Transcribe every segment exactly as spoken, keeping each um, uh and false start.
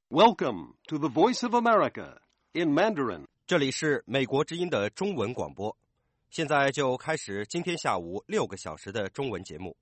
Welcome to the Voice of America in Mandarin. 这里是美国之音的中文广播，现在就开始今天下午六个小时的中文节目。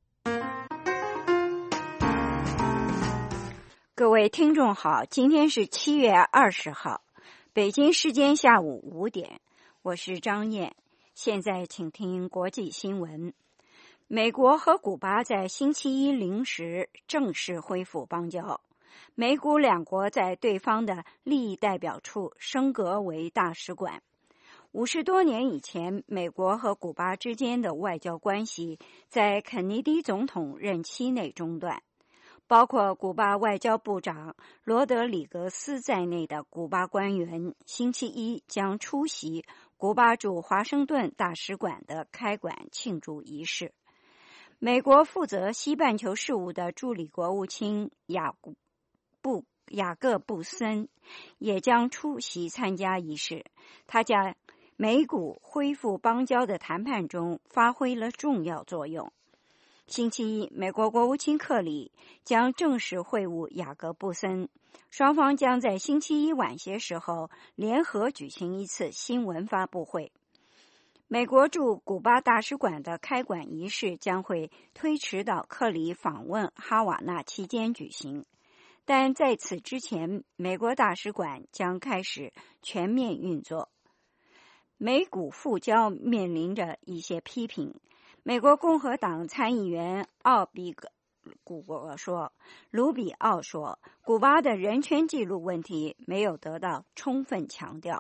各位听众好，今天是七月二十号，北京时间下午五点，我是张燕。现在请听国际新闻。美国和古巴在星期一零时正式恢复邦交，美古两国在对方的利益代表处升格为大使馆。五十多年以前，美国和古巴之间的外交关系在肯尼迪总统任期内中断，包括古巴外交部长罗德里格斯在内的古巴官员星期一将出席古巴驻华盛顿大使馆的开馆庆祝仪式。美国负责西半球事务的助理国务卿雅布雅各布森也将出席参加仪式，他在美古恢复邦交的谈判中发挥了重要作用。星期一，美国国务卿克里将正式会晤雅各布森，双方将在星期一晚些时候联合举行一次新闻发布会。美国驻古巴大使馆的开馆仪式将会推迟到克里访问哈瓦那期间举行，但在此之前，美国大使馆将开始全面运作。美古复交面临着一些批评。美国共和党参议员奥比古说，卢比奥说，古巴的人权记录问题没有得到充分强调。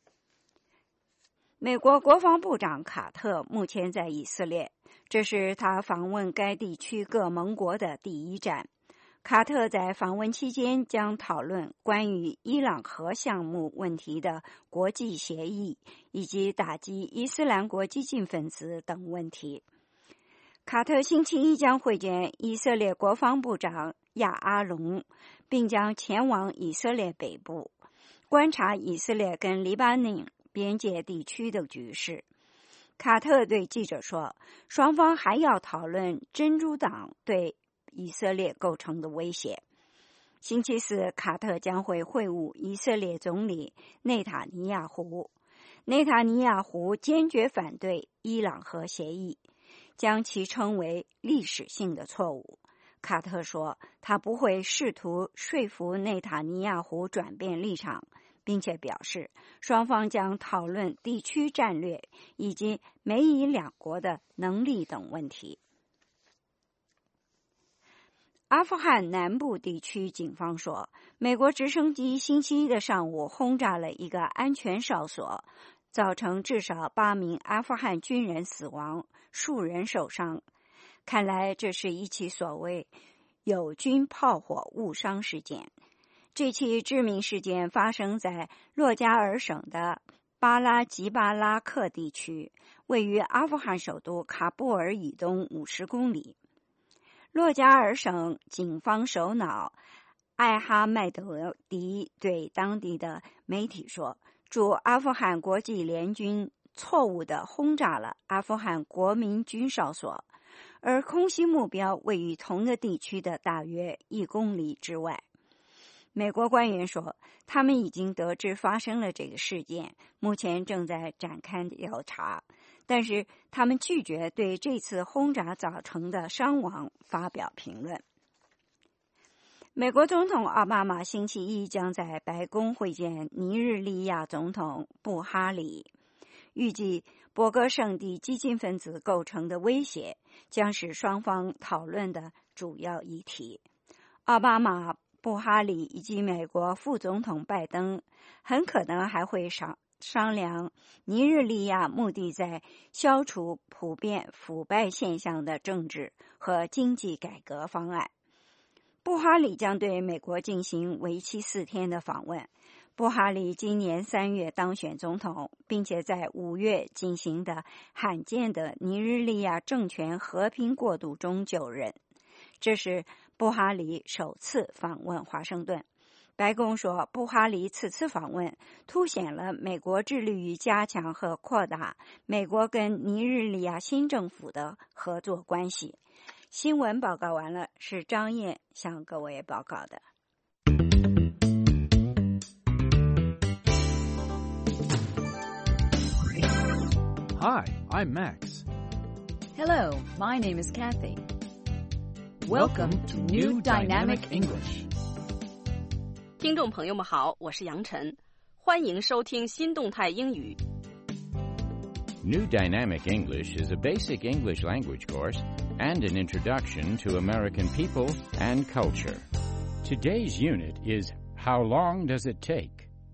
美国国防部长卡特目前在以色列，这是他访问该地区各盟国的第一站。卡特在访问期间将讨论关于伊朗核项目问题的国际协议，以及打击伊斯兰国激进分子等问题。卡特星期一将会见以色列国防部长亚阿龙，并将前往以色列北部，观察以色列跟黎巴嫩边界地区的局势。卡特对记者说，双方还要讨论珍珠党对以色列构成的威胁。星期四，卡特将会会晤以色列总理内塔尼亚胡。内塔尼亚胡坚决反对伊朗核协议，将其称为历史性的错误。卡特说，他不会试图说服内塔尼亚胡转变立场，并且表示双方将讨论地区战略以及美以两国的能力等问题。阿富汗南部地区警方说，美国直升机星期一的上午轰炸了一个安全哨所，造成至少八名阿富汗军人死亡，数人受伤。看来这是一起所谓友军炮火误伤事件。这起致命事件发生在洛加尔省的巴拉吉巴拉克地区，位于阿富汗首都喀布尔以东五十公里。洛加尔省警方首脑艾哈迈德迪对当地的媒体说，驻阿富汗国际联军错误地轰炸了阿富汗国民军哨所，而空袭目标位于同个地区的大约一公里之外。美国官员说，他们已经得知发生了这个事件，目前正在展开调查，但是他们拒绝对这次轰炸造成的伤亡发表评论。美国总统奥巴马星期一将在白宫会见尼日利亚总统布哈里，预计博格圣地激进分子构成的威胁将是双方讨论的主要议题。奥巴马、布哈里以及美国副总统拜登很可能还会商商量尼日利亚目的在消除普遍腐败现象的政治和经济改革方案。布哈里将对美国进行为期四天的访问。布哈里今年三月当选总统，并且在五月进行的罕见的尼日利亚政权和平过渡中就任。这是布哈里首次访问华盛顿。白宫说，布哈里此次访问凸显了美国致力于加强和扩大美国跟尼日利亚新政府的合作关系。新闻报告完了，是张燕向各位报告的。 Hi, I'm Max. Hello, my name is Kathy. Welcome to New Dynamic English. 听众朋友们好，我是杨晨，欢迎收听新动态英语。 New Dynamic English is a basic English language course and an introduction to American people and culture. Today's unit is How Long Does It Take?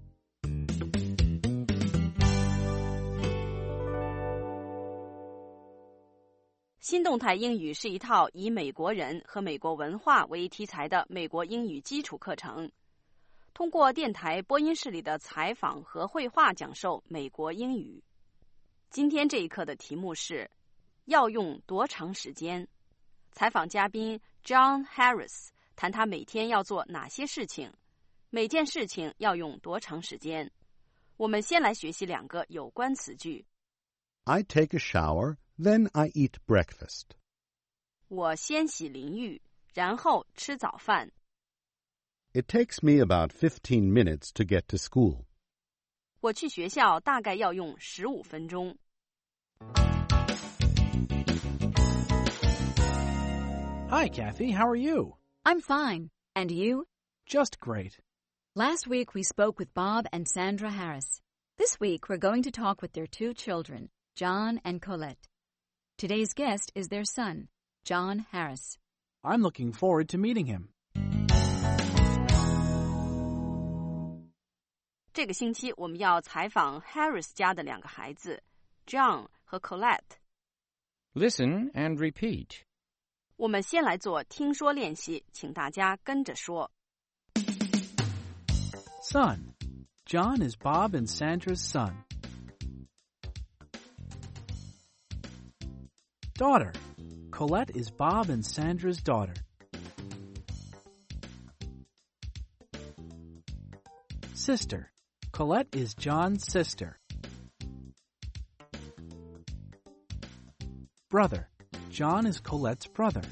新动态英语是一套以美国人和美国文化为题材的美国英语基础课程，通过电台播音室里的采访和绘画讲授美国英语。今天这一课的题目是要用多长时间？采访嘉宾 John Harris 谈他每天要做哪些事情，每件事情要用多长时间。我们先来学习两个有关词句。 I take a shower, then I eat breakfast. 我先洗淋浴，然后吃早饭。 It takes me about fifteen minutes to get to school. 我去学校大概要用十五分钟。 Hi, Kathy. How are you? I'm fine. And you? Just great. Last week we spoke with Bob and Sandra Harris. This week we're going to talk with their two children, John and Colette. Today's guest is their son, John Harris. I'm looking forward to meeting him. 这个星期我们要采访 Harris 家的两个孩子 John 和 Colette。 Listen and repeat. 我们先来做听说练习，请大家跟着说。 Son. John is Bob and Sandra's son. Daughter. Colette is Bob and Sandra's daughter. Sister. Colette is John's sister. Brother. John is Colette's brother.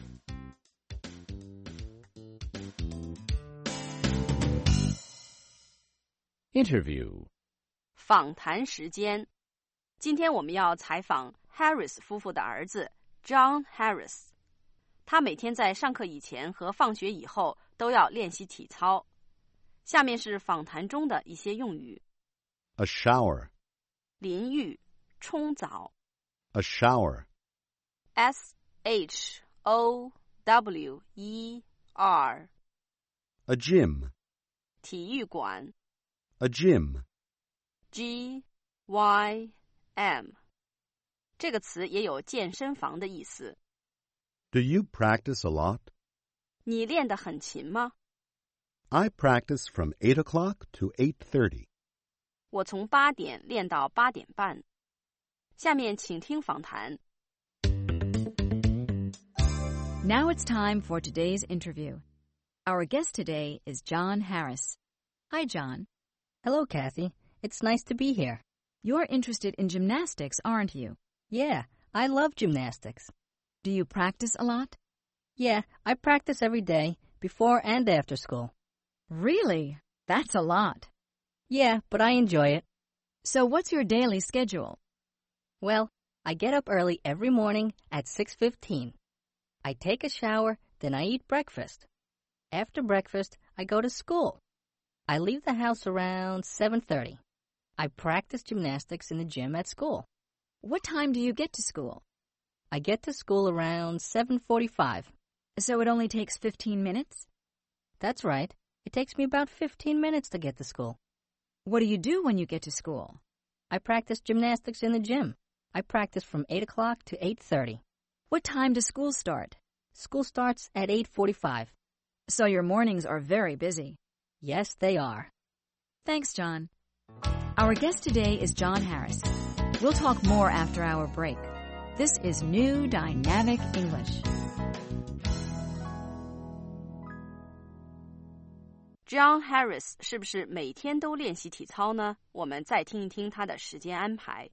Interview. 访谈时间。今天我们要采访 Harris 夫妇的儿子 John Harris。他每天在上课以前和放学以后都要练习体操。下面是访谈中的一些用语。 A shower. 淋浴，冲澡。 A shower. S H O W E R. A gym. 体育馆。 A gym. G Y M. 这个词也有健身房的意思。 Do you practice a lot? 你练得很勤吗？ I practice from eight o'clock to eight thirty. 我从八点练到八点半。下面请听访谈。 Now it's time for today's interview. Our guest today is John Harris. Hi, John. Hello, Kathy. It's nice to be here. You're interested in gymnastics, aren't you? Yeah, I love gymnastics. Do you practice a lot? Yeah, I practice every day, before and after school. Really? That's a lot. Yeah, but I enjoy it. So what's your daily schedule? Well, I get up early every morning at six fifteen. I take a shower, then I eat breakfast. After breakfast, I go to school. I leave the house around seven thirty. I practice gymnastics in the gym at school. What time do you get to school? I get to school around seven forty-five. So it only takes fifteen minutes? That's right. It takes me about fifteen minutes to get to school. What do you do when you get to school? I practice gymnastics in the gym. I practice from eight o'clock to eight thirty. What time does school start? School starts at eight forty-five. So your mornings are very busy. Yes, they are. Thanks, John. Our guest today is John Harris. We'll talk more after our break. This is New Dynamic English. John Harris 是不是每天都练习体操呢？我们再听一听他的时间安排。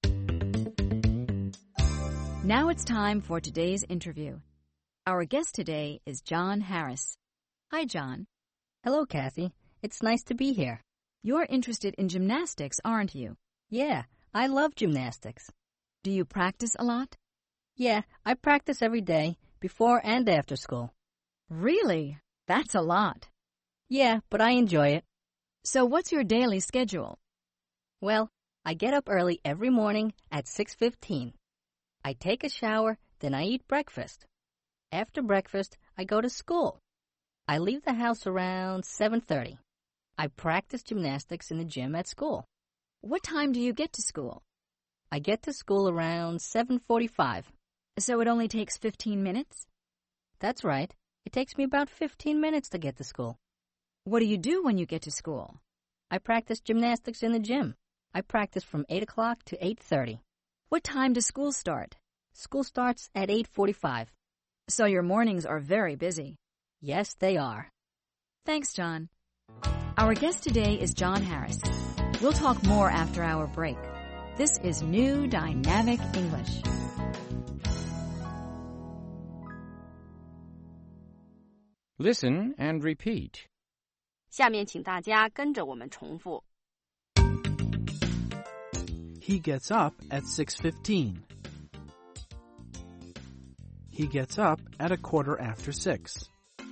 Now it's time for today's interview. Our guest today is John Harris. Hi, John. Hello, Kathy. It's nice to be here. You're interested in gymnastics, aren't you? Yeah, I love gymnastics. Do you practice a lot? Yeah, I practice every day, before and after school. Really? That's a lot. Yeah, but I enjoy it. So what's your daily schedule? Well, I get up early every morning at six fifteen. I take a shower, then I eat breakfast. After breakfast, I go to school. I leave the house around seven thirty. I practice gymnastics in the gym at school. What time do you get to school? I get to school around seven forty-five. So it only takes fifteen minutes? That's right. It takes me about fifteen minutes to get to school. What do you do when you get to school? I practice gymnastics in the gym. I practice from eight o'clock to eight thirty. What time does school start? School starts at eight forty-five. So your mornings are very busy. Yes, they are. Thanks, John. Our guest today is John Harris. We'll talk more after our break. This is New Dynamic English. Listen and repeat. 下面请大家跟着我们重复。 He gets up at six fifteen. He gets up at a quarter after six.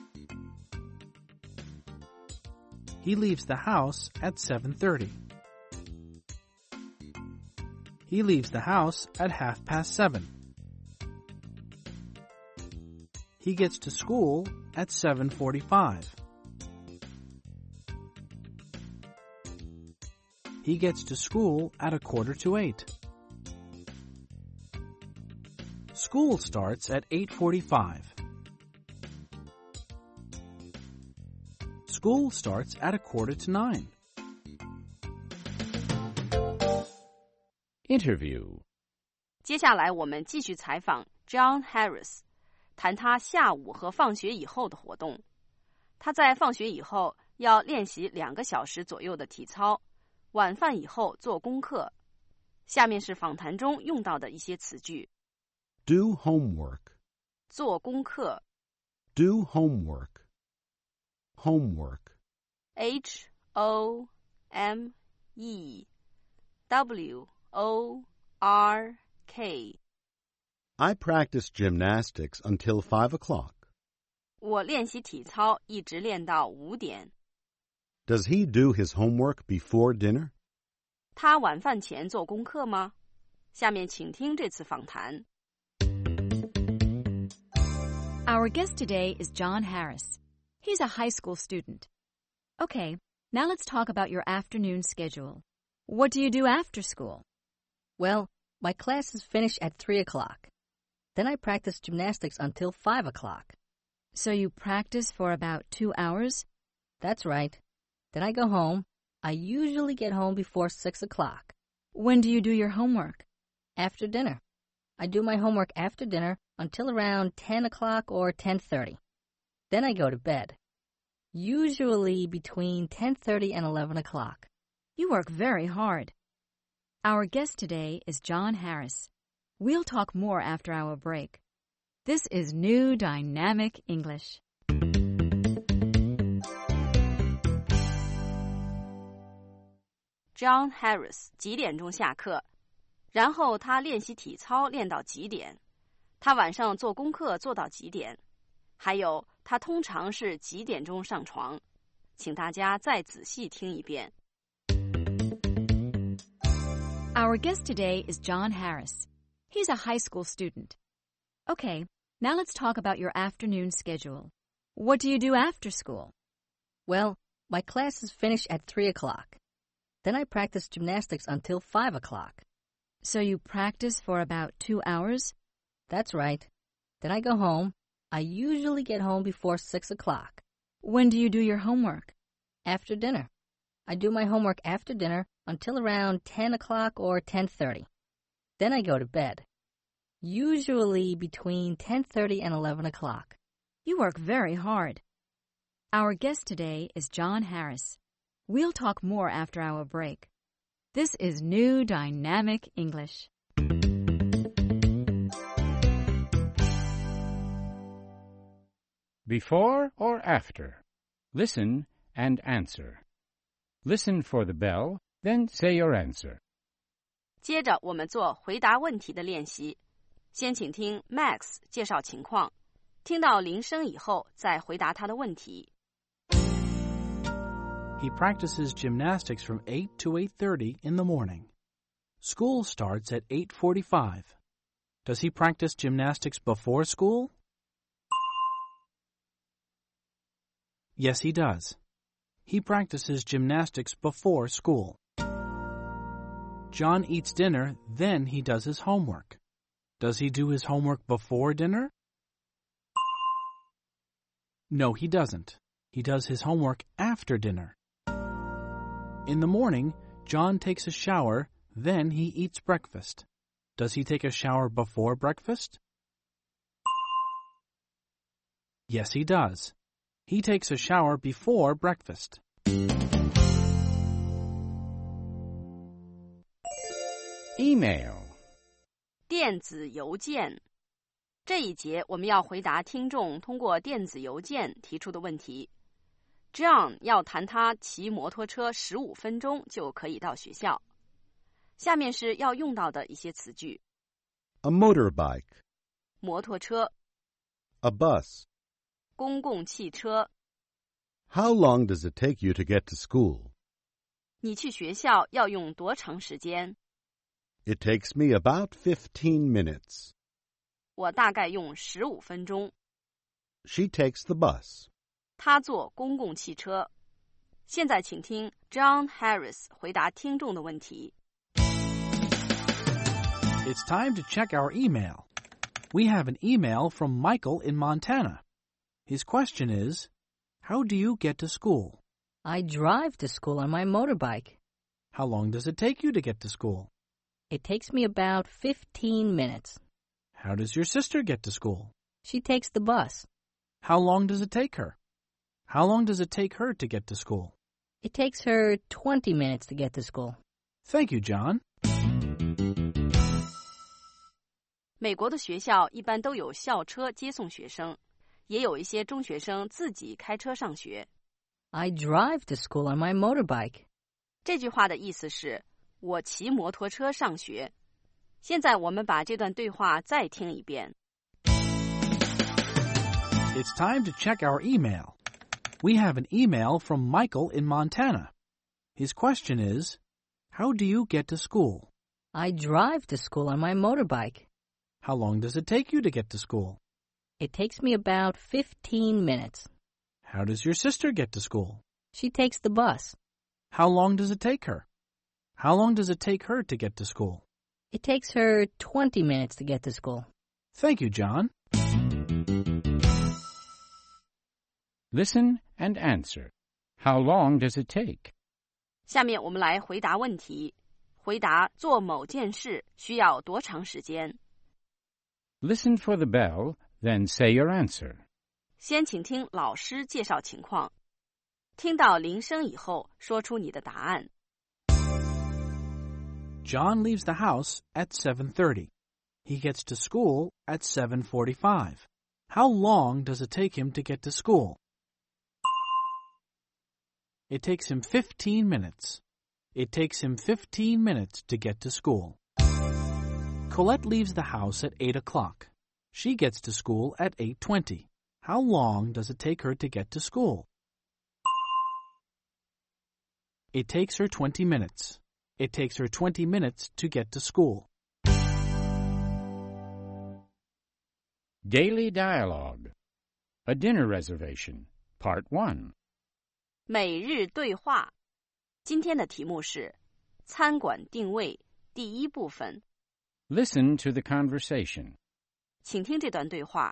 He leaves the house at seven thirty. He leaves the house at half past seven. He gets to school at seven forty-five. He gets to school at a quarter to eight. School starts at eight forty-five. School starts at a quarter to nine. Interview. 接下来我们继续采访 John Harris， 谈他下午和放学以后的活动。他在放学以后要练习两个小时左右的体操，晚饭以后做功课。下面是访谈中用到的一些词句。 Do homework. 做功课。 Do homework. Homework. H O M E W O R K. I practice gymnastics until five o'clock. 我练习体操一直练到五点。 Does he do his homework before dinner? 他晚饭前做功课吗？下面请听这次访谈。 Our guest today is John Harris. He's a high school student. Okay, now let's talk about your afternoon schedule. What do you do after school? Well, my classes finish at three o'clock. Then I practice gymnastics until five o'clock. So you practice for about two hours? That's right. Then I go home. I usually get home before six o'clock. When do you do your homework? After dinner. I do my homework after dinner until around ten o'clock or ten thirty. Then I go to bed. Usually between ten thirty and eleven o'clock. You work very hard. Our guest today is John Harris. We'll talk more after our break. This is New Dynamic English. John Harris 几点钟下课？然后他练习体操练到几点？他晚上做功课做到几点？还有他通常是几点钟上床？请大家再仔细听一遍。 Our guest today is John Harris. He's a high school student. Okay, now let's talk about your afternoon schedule. What do you do after school? Well, my classes finish at three o'clock. Then I practice gymnastics until five o'clock. So you practice for about two hours? That's right. Then I go home. I usually get home before six o'clock. When do you do your homework? After dinner. I do my homework after dinner until around ten o'clock or ten thirty. Then I go to bed. Usually between ten thirty and eleven o'clock. You work very hard. Our guest today is John Harris. We'll talk more after our break. This is New Dynamic English. Before or after? Listen and answer. Listen for the bell, then say your answer. 接着我们做回答问题的练习。先请听 Max 介绍情况，听到铃声以后再回答他的问题。 He practices gymnastics from eight to eight thirty in the morning. School starts at eight forty-five. Does he practice gymnastics before school? Yes, he does. He practices gymnastics before school. John eats dinner, then he does his homework. Does he do his homework before dinner? No, he doesn't. He does his homework after dinner. In the morning, John takes a shower, then he eats breakfast. Does he take a shower before breakfast? Yes, he does. He takes a shower before breakfast. Email. 电子邮件。这一节我们要回答听众通过电子邮件提出的问题。John 要谈他骑摩托车十五分钟就可以到学校。下面是要用到的一些词句。 A motorbike. 摩托车。 A bus. 公共汽车。 How long does it take you to get to school? 你去学校要用多长时间？ It takes me about fifteen minutes. 我大概用十五分钟。 She takes the bus. 他坐公共汽车。现在请听 John Harris 回答听众的问题。 It's time to check our email. We have an email from Michael in Montana. His question is, how do you get to school? I drive to school on my motorbike. How long does it take you to get to school? It takes me about fifteen minutes. How does your sister get to school? She takes the bus. How long does it take her? How long does it take her to get to school? It takes her twenty minutes to get to school. Thank you, John. 美国的学校一般都有校车接送学生，也有一些中学生自己开车上学。 I drive to school on my motorbike. 这句话的意思是我骑摩托车上学。现在我们把这段对话再听一遍。 It's time to check our email. We have an email from Michael in Montana. His question is, how do you get to school? I drive to school on my motorbike. How long does it take you to get to school? It takes me about fifteen minutes. How does your sister get to school? She takes the bus. How long does it take her? How long does it take her to get to school? It takes her twenty minutes to get to school. Thank you, John. Listen and answer. How long does it take? 下面我们来回答问题。回答做某件事需要多长时间？ Listen for the bell, then say your answer. 先请听老师介绍情况。听到铃声以后，说出你的答案。 John leaves the house at seven thirty. He gets to school at seven forty-five. How long does it take him to get to school? It takes him fifteen minutes. It takes him fifteen minutes to get to school. Colette leaves the house at eight o'clock. She gets to school at eight twenty. How long does it take her to get to school? It takes her twenty minutes. It takes her twenty minutes to get to school. Daily Dialogue. A Dinner Reservation, Part one. 每日对话。今天的题目是餐馆定位第一部分。 Listen to the conversation. 请听这段对话。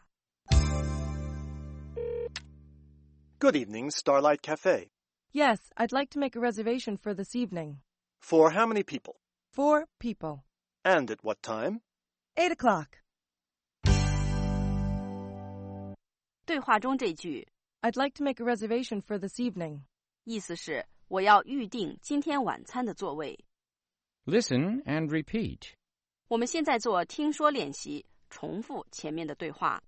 Good evening, Starlight Cafe. Yes, I'd like to make a reservation for this evening. For how many people? Four people. And at what time? Eight o'clock. 对话中这句 I'd like to make a reservation for this evening. 意思是我要预定今天晚餐的座位。 Listen and repeat. 我们现在做听说练习，重复前面的对话。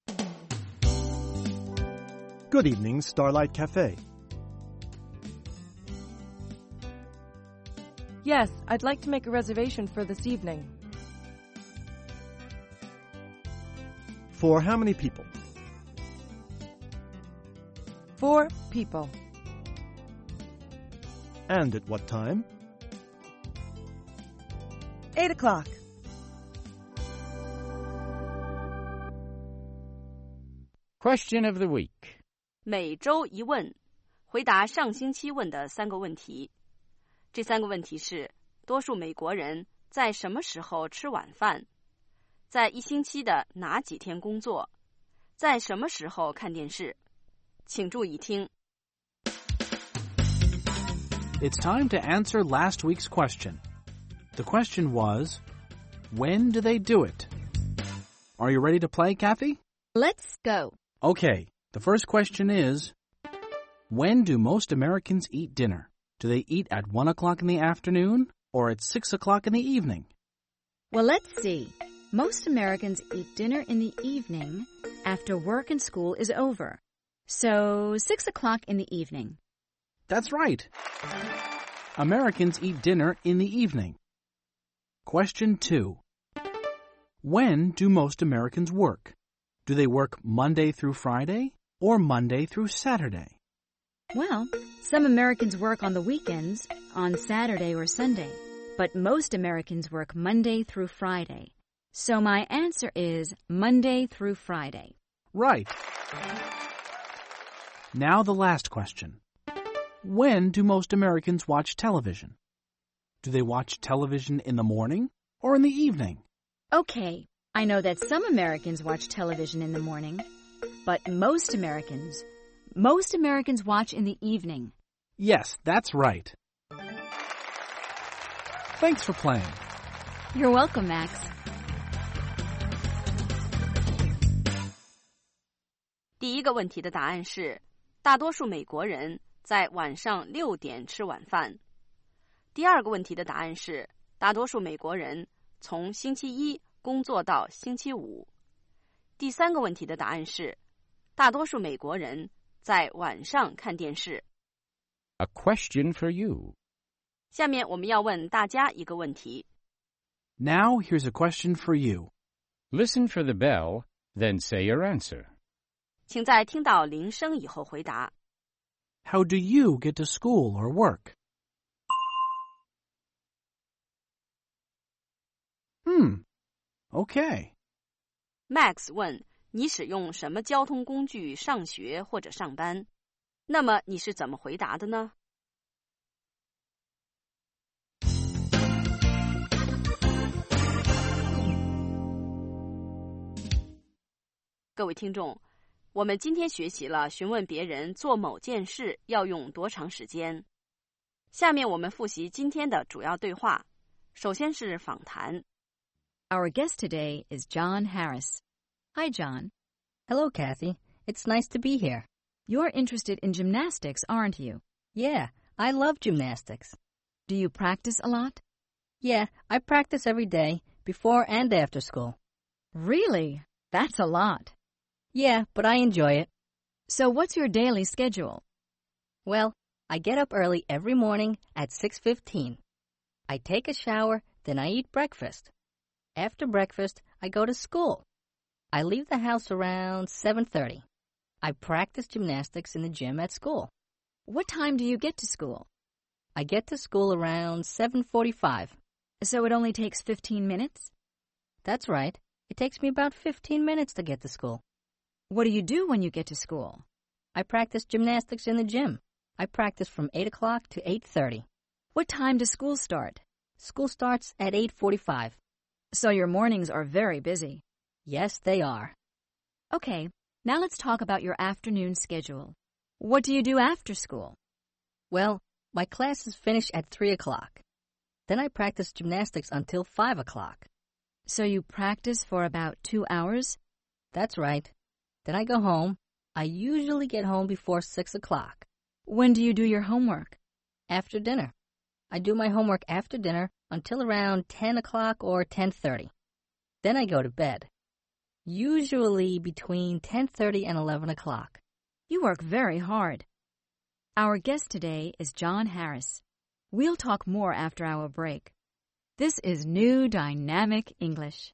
Good evening, Starlight Cafe. Yes, I'd like to make a reservation for this evening. For how many people? Four people. And at what time? Eight o'clock. Question of the week. 每周一问，回答上星期问的三个问题。这三个问题是：多数美国人在什么时候吃晚饭？在一星期的哪几天工作？在什么时候看电视？请注意听。 It's time to answer last week's question. The question was, when do they do it? Are you ready to play, Kathy? Let's go. Okay, the first question is, when do most Americans eat dinner? Do they eat at one o'clock in the afternoon or at six o'clock in the evening? Well, let's see. Most Americans eat dinner in the evening after work and school is over. So, six o'clock in the evening. That's right. Americans eat dinner in the evening. Question two. When do most Americans work? Do they work Monday through Friday or Monday through Saturday? Well, some Americans work on the weekends, on Saturday or Sunday, but most Americans work Monday through Friday. So my answer is Monday through Friday. Right. Now the last question. When do most Americans watch television? Do they watch television in the morning or in the evening? Okay, I know that some Americans watch television in the morning, but most Americans, most Americans watch in the evening. Yes, that's right. Thanks for playing. You're welcome, Max. 第一个问题的答案是，大多数美国人在晚上六点吃晚饭。第二个问题的答案是，大多数美国人从星期一工作到星期五。第三个问题的答案是，大多数美国人在晚上看电视。 A question for you. 下面我们要问大家一个问题。 Now here's a question for you. Listen for the bell, then say your answer. 请在听到铃声以后回答。 How do you get to school or work? Hmm. Okay. Max 问你使用什么交通工具上学或者上班？那么你是怎么回答的呢？各位听众，我们今天学习了询问别人做某件事要用多长时间。下面我们复习今天的主要对话。首先是访谈。 Our guest today is John Harris. Hi, John. Hello, Kathy. It's nice to be here. You're interested in gymnastics, aren't you? Yeah, I love gymnastics. Do you practice a lot? Yeah, I practice every day, before and after school. Really? That's a lot. Yeah, but I enjoy it. So what's your daily schedule? Well, I get up early every morning at six fifteen. I take a shower, then I eat breakfast. After breakfast, I go to school. I leave the house around seven thirty. I practice gymnastics in the gym at school. What time do you get to school? I get to school around seven forty-five. So it only takes fifteen minutes? That's right. It takes me about fifteen minutes to get to school. What do you do when you get to school? I practice gymnastics in the gym. I practice from eight o'clock to eight thirty. What time does school start? School starts at eight forty-five. So your mornings are very busy. Yes, they are. Okay, now let's talk about your afternoon schedule. What do you do after school? Well, my classes finish at three o'clock. Then I practice gymnastics until five o'clock. So you practice for about two hours? That's right. Then I go home. I usually get home before six o'clock. When do you do your homework? After dinner. I do my homework after dinner until around ten o'clock or ten thirty. Then I go to bed. Usually between ten thirty and eleven o'clock. You work very hard. Our guest today is John Harris. We'll talk more after our break. This is New Dynamic English.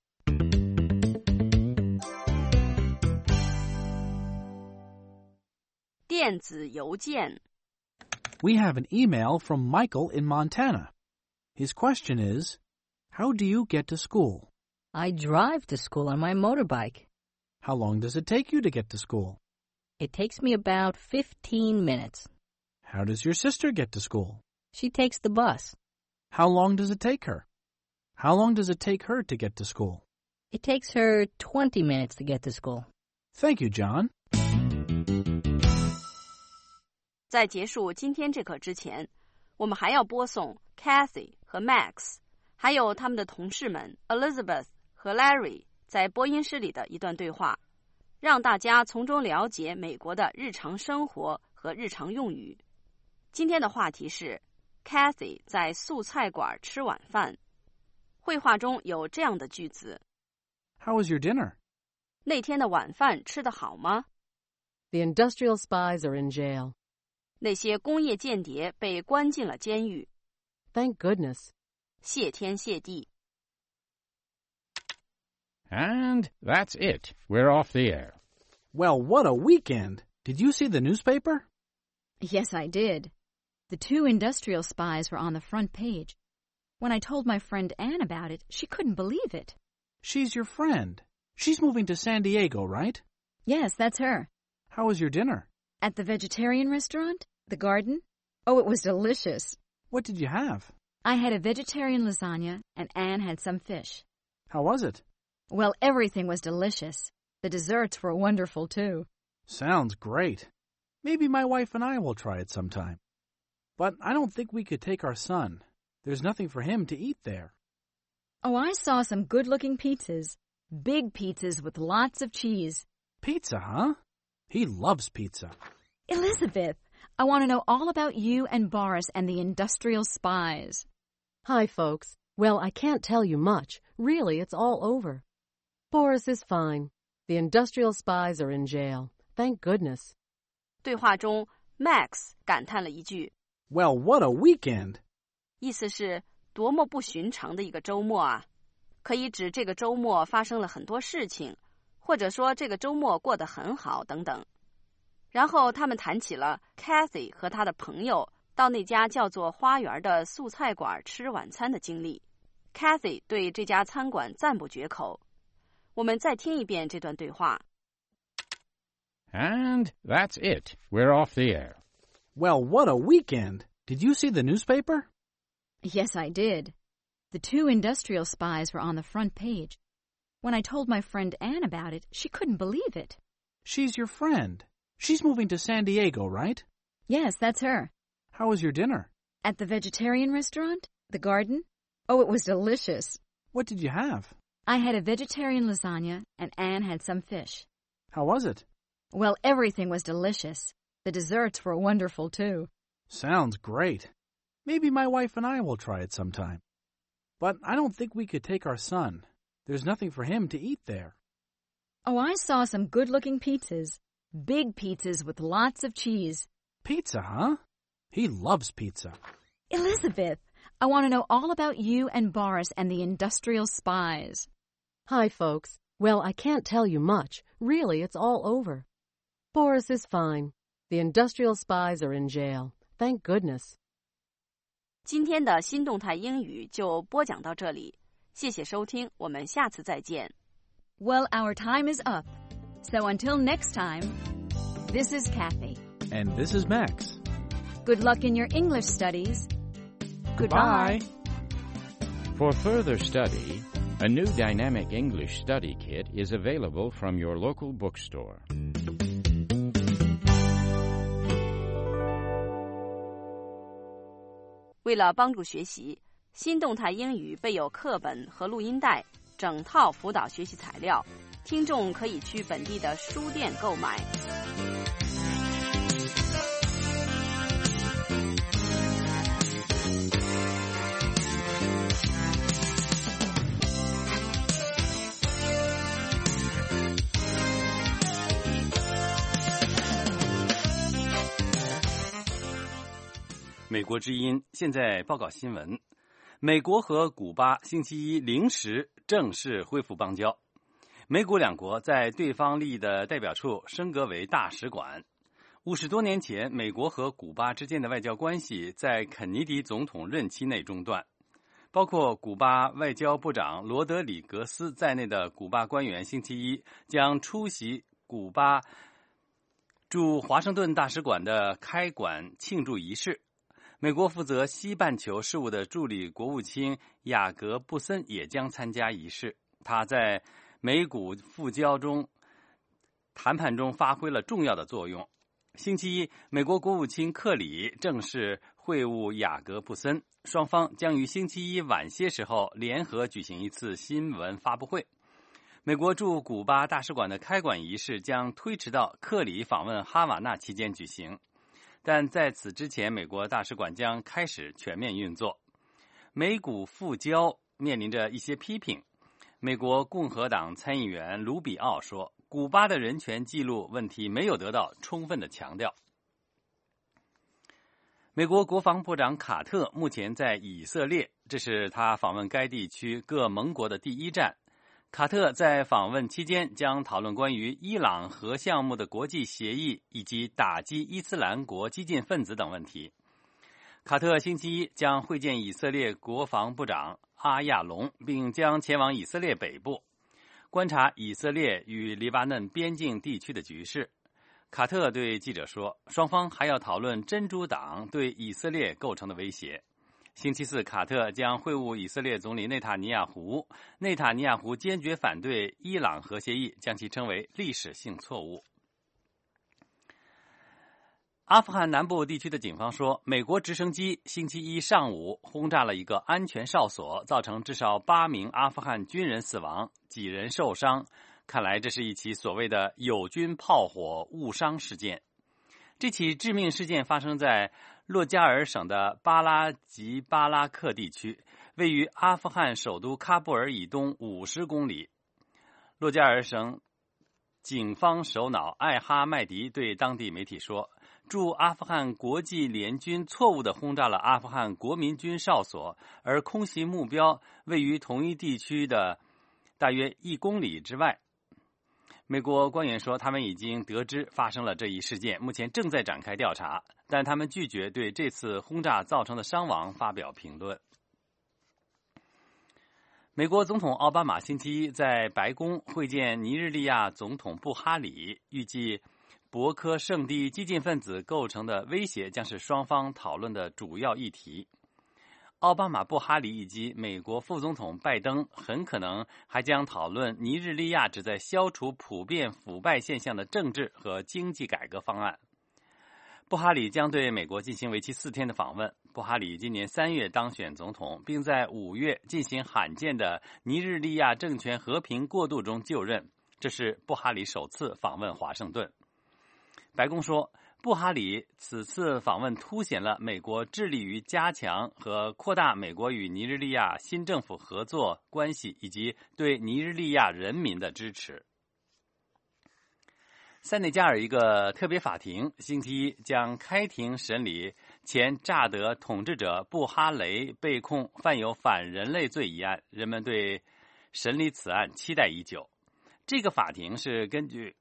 "电子邮件 We have an email from Michael in Montana. His question is, how do you get to school? I drive to school on my motorbike. How long does it take you to get to school? It takes me about fifteen minutes. How does your sister get to school? She takes the bus. How long does it take her? How long does it take her to get to school? It takes her twenty minutes to get to school. Thank you, John. 在结束今天这课之前，我们还要播送 Kathy 和 Max， 还有他们的同事们 Elizabeth 和 Larry 在播音室里的一段对话，让大家从中了解美国的日常生活和日常用语。今天的话题是 Kathy 在素菜馆吃晚饭。绘画中有这样的句子 How was your dinner? 那天的晚饭吃得好吗？ The industrial spies are in jail. 那些工业间谍被关进了监狱。 Thank goodness. 谢天谢地。 And that's it. We're off the air. Well, what a weekend. Did you see the newspaper? Yes, I did. The two industrial spies were on the front page. When I told my friend Anne about it, she couldn't believe it. She's your friend. She's moving to San Diego, right? Yes, that's her. How was your dinner? At the vegetarian restaurant? The garden? Oh, it was delicious. What did you have? I had a vegetarian lasagna, and Anne had some fish. How was it? Well, everything was delicious. The desserts were wonderful, too. Sounds great. Maybe my wife and I will try it sometime. But I don't think we could take our son. There's nothing for him to eat there. Oh, I saw some good-looking pizzas. Big pizzas with lots of cheese. Pizza, huh? He loves pizza. Elizabeth, I want to know all about you and Boris and the industrial spies. Hi, folks. Well, I can't tell you much. Really, it's all over. Boris is fine. The industrial spies are in jail. Thank goodness. 对话中 Max 感叹了一句 Well, what a weekend! 意思是多么不寻常的一个周末啊，可以指这个周末发生了很多事情，或者说这个周末过得很好等等。然后他们谈起了 Kathy 和她的朋友到那家叫做花园的素菜馆吃晚餐的经历。Kathy 对这家餐馆赞不绝口。我们再听一遍这段对话。 And that's it. We're off the air. Well, what a weekend. Did you see the newspaper? Yes, I did. The two industrial spies were on the front page. When I told my friend Anne about it, she couldn't believe it. She's your friend. She's moving to San Diego, right? Yes, that's her. How was your dinner? At the vegetarian restaurant? The garden? Oh, it was delicious. What did you have? I had a vegetarian lasagna, and Anne had some fish. How was it? Well, everything was delicious. The desserts were wonderful, too. Sounds great. Maybe my wife and I will try it sometime. But I don't think we could take our son. There's nothing for him to eat there. Oh, I saw some good-looking pizzas. Big pizzas with lots of cheese. Pizza, huh? He loves pizza. Elizabeth, I want to know all about you and Boris and the industrial spies. Hi, folks. Well, I can't tell you much. Really, it's all over. Boris is fine. The industrial spies are in jail. Thank goodness. 今天的新动态英语就播讲到这里，谢谢收听，我们下次再见。 Well, our time is up. So until next time, this is Kathy. And this is Max. Good luck in your English studies. Goodbye. For further study, a new dynamic English study kit is available from your local bookstore. 为了帮助学习，新动态英语备有课本和录音带，整套辅导学习材料，听众可以去本地的书店购买。 美美国之音现在报告新闻：美国和古巴星期一零时正式恢复邦交，美古两国在对方利益的代表处升格为大使馆。五十多年前，美国和古巴之间的外交关系在肯尼迪总统任期内中断，包括古巴外交部长罗德里格斯在内的古巴官员星期一将出席古巴驻华盛顿大使馆的开馆庆祝仪式。美国负责西半球事务的助理国务卿雅各布森也将参加仪式。他在美古复交中谈判中发挥了重要的作用。星期一，美国国务卿克里正式会晤雅各布森，双方将于星期一晚些时候联合举行一次新闻发布会。美国驻古巴大使馆的开馆仪式将推迟到克里访问哈瓦那期间举行，但在此之前，美国大使馆将开始全面运作。美古复交面临着一些批评。美国共和党参议员卢比奥说，古巴的人权记录问题没有得到充分的强调。美国国防部长卡特目前在以色列，这是他访问该地区各盟国的第一站。卡特在访问期间将讨论关于伊朗核项目的国际协议以及打击伊斯兰国激进分子等问题。卡特星期一将会见以色列国防部长阿亚龙，并将前往以色列北部，观察以色列与黎巴嫩边境地区的局势。卡特对记者说，双方还要讨论真主党对以色列构成的威胁。星期四，卡特将会晤以色列总理内塔尼亚胡。内塔尼亚胡坚决反对伊朗核协议，将其称为历史性错误。阿富汗南部地区的警方说，美国直升机星期一上午轰炸了一个安全哨所，造成至少八名阿富汗军人死亡，几人受伤。看来这是一起所谓的友军炮火误伤事件。这起致命事件发生在洛加尔省的巴拉吉巴拉克地区，位于阿富汗首都喀布尔以东五十公里。洛加尔省警方首脑艾哈迈迪对当地媒体说，驻阿富汗国际联军错误地轰炸了阿富汗国民军哨所，而空袭目标位于同一地区的大约一公里之外。美国官员说，他们已经得知发生了这一事件，目前正在展开调查，但他们拒绝对这次轰炸造成的伤亡发表评论。美国总统奥巴马星期一在白宫会见尼日利亚总统布哈里，预计博科圣地激进分子构成的威胁将是双方讨论的主要议题。奥巴马、布哈里以及美国副总统拜登很可能还将讨论尼日利亚旨在消除普遍腐败现象的政治和经济改革方案。布哈里将对美国进行为期四天的访问。布哈里今年三月当选总统，并在五月进行罕见的尼日利亚政权和平过渡中就任，这是布哈里首次访问华盛顿。白宫说，布哈里此次访问凸显了美国致力于加强和扩大美国与尼日利亚新政府合作关系以及对尼日利亚人民的支持。塞内加尔一个特别法庭星期一将开庭审理前乍得统治者布哈雷被控犯有反人类罪一案，人们对审理此案期待已久。这个法庭是根据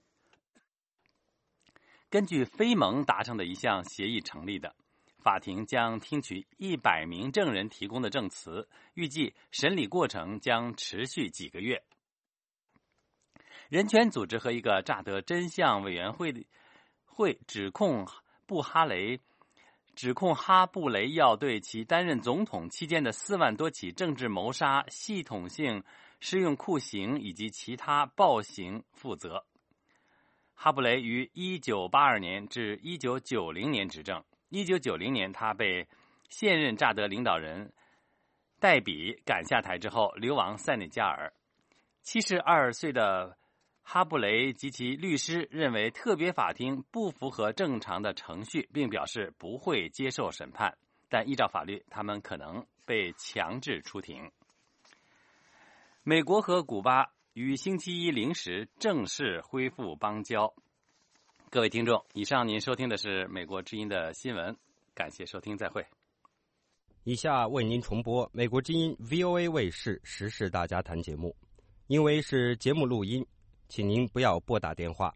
根据非盟达成的一项协议成立的。法庭将听取一百名证人提供的证词，预计审理过程将持续几个月。人权组织和一个乍得真相委员会会指控布哈雷指控哈布雷要对其担任总统期间的四万多起政治谋杀、系统性施用酷刑以及其他暴行负责。哈布雷于一九八二年至一九九零年执政。一九九零年，他被现任乍得领导人戴比赶下台之后，流亡塞内加尔。七十二岁的哈布雷及其律师认为特别法庭不符合正常的程序，并表示不会接受审判，但依照法律，他们可能被强制出庭。美国和古巴于星期一零时正式恢复邦交。各位听众，以上您收听的是美国之音的新闻。 感谢收听，再会。 以下为您重播美国之音 V O A 卫视时事大家谈节目，因为是节目录音，请您不要拨打电话。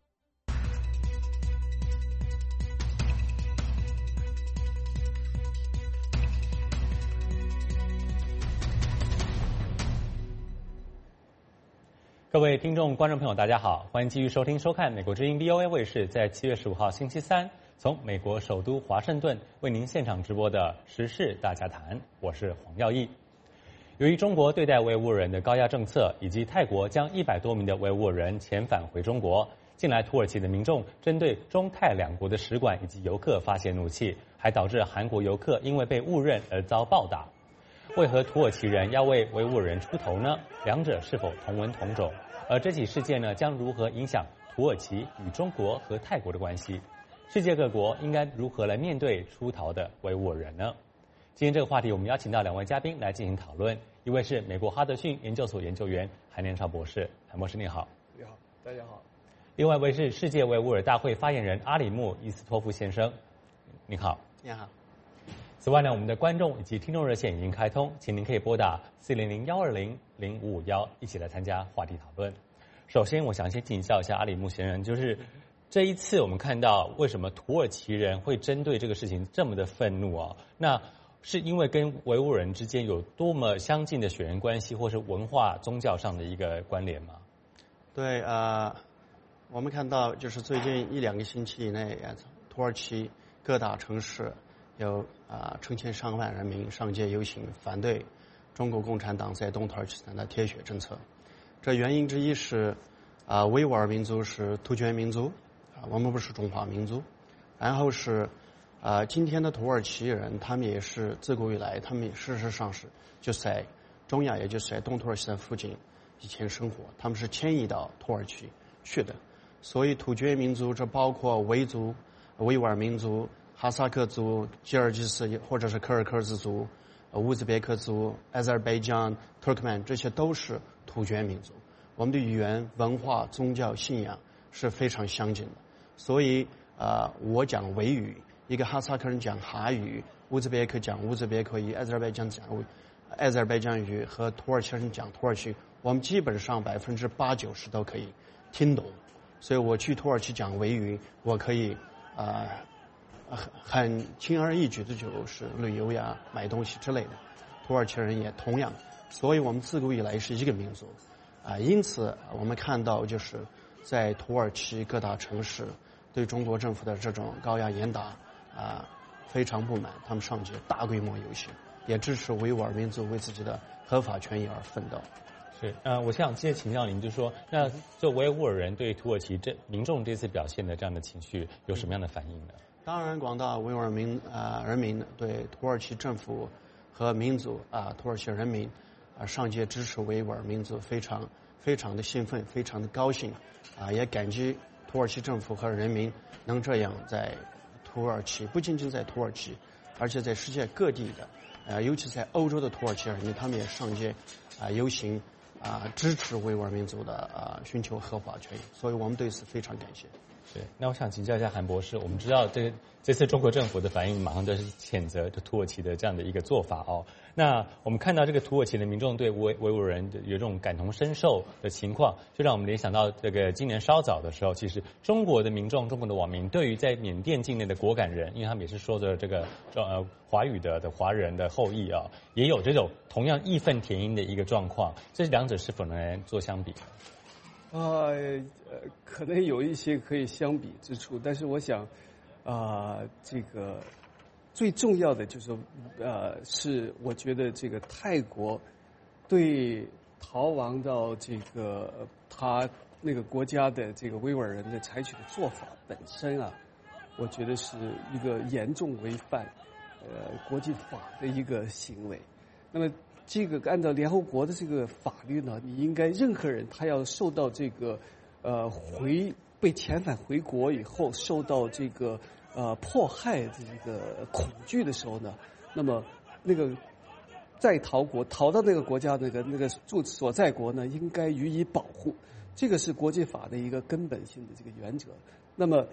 各位听众、观众朋友，大家好，欢迎继续收听、收看美国之音 V O A 卫视在七月十五号星期三从美国首都华盛顿为您现场直播的时事大家谈，我是黄耀义。由于中国对待维吾尔人的高压政策，以及泰国将一百多名的维吾尔人遣返回中国，近来土耳其的民众针对中泰两国的使馆以及游客发泄怒气，还导致韩国游客因为被误认而遭暴打。为何土耳其人要为维吾尔人出头呢？两者是否同文同种？而这起事件呢，将如何影响土耳其与中国和泰国的关系？世界各国应该如何来面对出逃的维吾尔人呢？今天这个话题，我们邀请到两位嘉宾来进行讨论。一位是美国哈德逊研究所研究员韩连超博士，韩博士你好。 你好，大家好。 另外一位是世界维吾尔大会发言人阿里木伊斯托夫先生，你好。 你好。 此外呢，我们的观众以及听众热线已经开通，请您可以拨打四零零幺二零零五五幺一起来参加话题讨论。首先，我想先请教一下阿里木先生，就是这一次我们看到为什么土耳其人会针对这个事情这么的愤怒啊？那是因为跟维吾尔人之间有多么相近的血缘关系，或是文化、宗教上的一个关联吗？ 对，呃，我们看到就是最近一两个星期以内，土耳其各大城市有啊、呃、成千上万人民上街游行，反对中国共产党在东土耳其斯坦的铁血政策。这原因之一是啊、呃、维吾尔民族是突厥民族啊、呃，我们不是中华民族。然后是啊、呃、今天的土耳其人，他们也是自古以来，他们也事实上是就在中亚，也就是在东土耳其斯坦附近以前生活，他们是迁移到土耳其去的。所以突厥民族，这包括维族、维吾尔民族、哈萨克族、吉尔吉斯或者是柯尔克孜族、乌兹别克族、阿塞拜疆、Turkmen， 这些都是突厥民族。我们的语言、文化、宗教、信仰是非常相近的。所以呃，我讲维语，一个哈萨克人讲哈语，乌兹别克讲乌兹别克语，阿塞拜疆讲阿塞拜疆语，和土耳其人讲土耳其语，我们基本上百分之八九十都可以听懂。所以我去土耳其讲维语，我可以啊、呃、很轻而易举的就是旅游呀、买东西之类的。土耳其人也同样，所以我们自古以来是一个民族啊、呃。因此我们看到就是在土耳其各大城市对中国政府的这种高压严打啊、呃、非常不满，他们上街大规模游行，也支持维吾尔民族为自己的合法权益而奋斗。 是，呃，我想接着请教您，就是说，那就维吾尔人对土耳其这民众这次表现的这样的情绪有什么样的反应呢？ 当然，广大维吾尔民啊、呃、人民对土耳其政府和民族啊、呃、土耳其人民啊、呃、上街支持维吾尔民族，非常非常的兴奋，非常的高兴啊、呃，也感激土耳其政府和人民能这样在土耳其，不仅仅在土耳其，而且在世界各地的，呃，尤其在欧洲的土耳其人民，他们也上街啊、呃、游行。啊，支持维吾尔民族的啊，寻求合法权益，所以我们对此非常感谢。 是，那我想请教一下韩博士，我们知道这个这次中国政府的反应，马上就是谴责这土耳其的这样的一个做法哦。那我们看到这个土耳其的民众对维维吾尔人有这种感同身受的情况，就让我们联想到这个今年稍早的时候，其实中国的民众、中国的网民对于在缅甸境内的果敢人，因为他们也是说着这个呃华语的的华人的后裔啊，也有这种同样义愤填膺的一个状况，这两者是否能做相比？ 呃呃，可能有一些可以相比之处，但是我想，啊、呃，这个最重要的就是呃，是我觉得这个泰国对逃亡到这个他那个国家的这个维吾尔人的采取的做法本身啊，我觉得是一个严重违反呃国际法的一个行为。那么这个按照联合国的这个法律呢，你应该任何人他要受到这个呃回被遣返回国以后受到这个呃迫害的这个恐惧的时候呢，那么那个在逃国逃到那个国家那个那个住所在国呢，应该予以保护，这个是国际法的一个根本性的这个原则。那么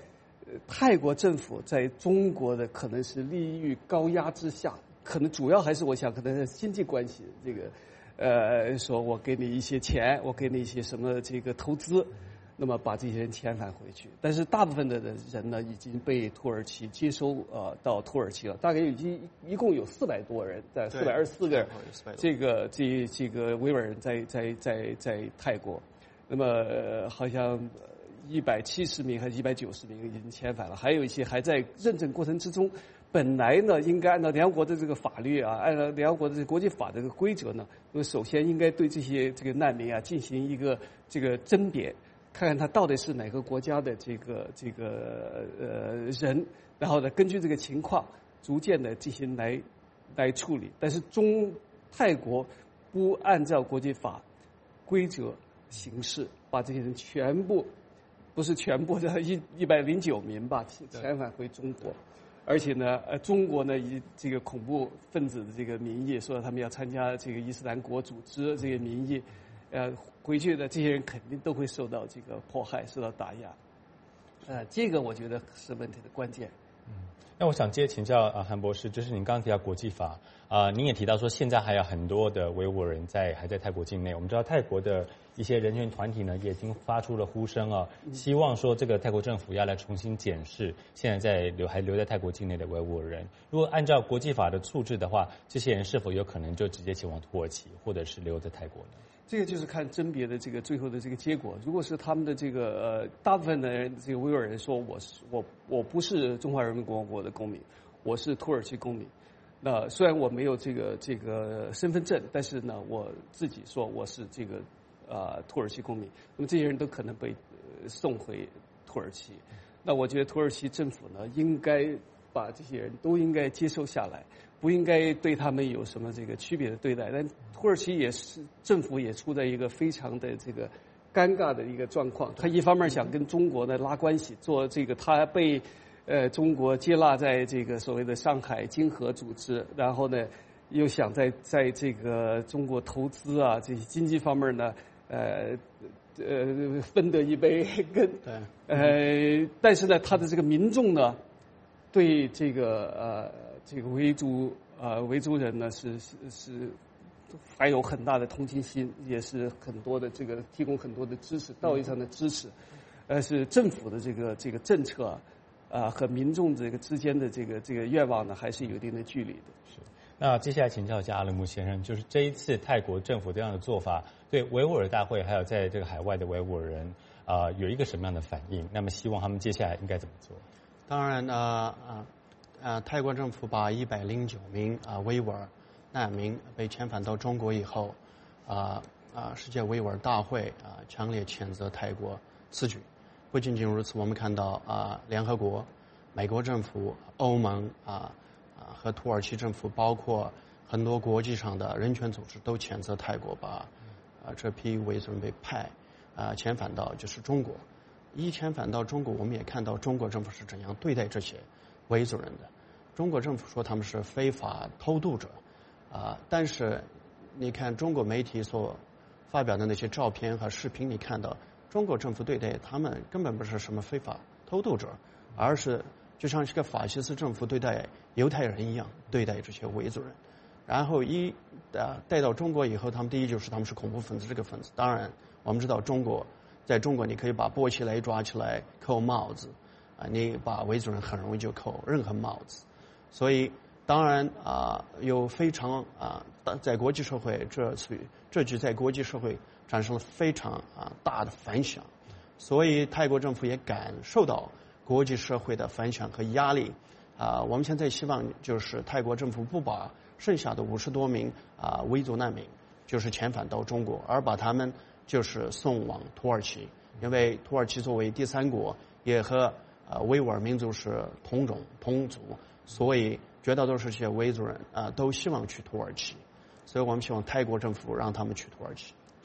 泰国政府在中国的可能是利益高压之下，可能主要还是我想可能是经济关系，这个呃，说我给你一些钱，我给你一些什么这个投资，那么把这些人遣返回去。但是大部分的人呢，已经被土耳其接收呃到土耳其了，大概已经一共有四百多人，在四百二十四个这个这这个维吾尔人在在在在泰国，那么、呃、好像。一百七十名还是一百九十名已经遣返了，还有一些还在认证过程之中。本来呢，应该按照联合国的这个法律啊，按照联合国的这个国际法的这个规则呢，那么首先应该对这些这个难民啊进行一个这个甄别，看看他到底是哪个国家的这个这个呃人，然后呢，根据这个情况逐渐的进行来来处理。但是中泰国不按照国际法规则行事，把这些人全部。不是全部的一一百零九名吧，遣返回中国，而且呢，呃，中国呢以这个恐怖分子的这个名义，说他们要参加这个伊斯兰国组织这个名义，呃，回去的这些人肯定都会受到这个迫害，受到打压，呃，这个我觉得是问题的关键。 嗯，那我想接着请教啊，韩博士，就是您刚刚提到国际法啊、呃，您也提到说现在还有很多的维吾尔人在还在泰国境内，我们知道泰国的。一些人权团体呢，也已经发出了呼声啊，希望说这个泰国政府要来重新检视现在在留还留在泰国境内的维吾尔人。如果按照国际法的处置的话，这些人是否有可能就直接前往土耳其，或者是留在泰国呢？ 这个就是看甄别的这个最后的这个结果。如果是他们的这个呃大部分的人，这个维吾尔人说我是我我不是中华人民共和国的公民，我是土耳其公民。那虽然我没有这个这个身份证，但是呢，我自己说我是这个。啊、呃，土耳其公民，那么这些人都可能被、呃、送回土耳其。那我觉得土耳其政府呢，应该把这些人都应该接受下来，不应该对他们有什么这个区别的对待。但土耳其也是政府也处在一个非常的这个尴尬的一个状况。他一方面想跟中国呢拉关系，做这个他被呃中国接纳在这个所谓的上海经合组织，然后呢又想在在这个中国投资啊这些经济方面呢。呃呃，分得一杯羹。 对。 呃，但是呢，他的这个民众呢，对这个呃这个维族呃维族人呢是是是还有很大的同情心，也是很多的这个提供很多的支持，道义上的支持。呃，是政府的这个这个政策啊、呃、和民众这个之间的这个这个愿望呢，还是有一定的距离的。 是。那接下来请教一下阿勒木先生，就是这一次泰国政府这样的做法，对维吾尔大会还有在这个海外的维吾尔人啊、呃，有一个什么样的反应？那么希望他们接下来应该怎么做？ 当然呢，啊、呃呃，泰国政府把一百零九名啊、呃、维吾尔难民被遣返到中国以后，啊、呃、啊、呃，世界维吾尔大会啊、呃、强烈谴责泰国此举。不仅仅如此，我们看到啊、呃，联合国、美国政府、欧盟啊。啊，和土耳其政府，包括很多国际上的人权组织，都谴责泰国把啊这批维族人被派啊遣返到就是中国。一遣返到中国，我们也看到中国政府是怎样对待这些维族人的。中国政府说他们是非法偷渡者啊，但是你看中国媒体所发表的那些照片和视频，你看到中国政府对待他们根本不是什么非法偷渡者，而是就像是个法西斯政府对待犹太人一样对待这些维族人。然后一呃带到中国以后，他们第一就是他们是恐怖分子这个分子。当然我们知道中国在中国你可以把波起来抓起来扣帽子啊，你把维族人很容易就扣任何帽子。所以当然啊、呃、有非常啊、呃、在国际社会这次这局在国际社会产生了非常啊、呃、大的反响，所以泰国政府也感受到国际社会的反响和压力啊、呃。我们现在希望就是泰国政府不把剩下的五十多名啊、呃、维族难民就是遣返到中国，而把他们就是送往土耳其，因为土耳其作为第三国也和呃维吾尔民族是同种同族，所以绝大多数这些维族人啊、呃、都希望去土耳其，所以我们希望泰国政府让他们去土耳其。 是，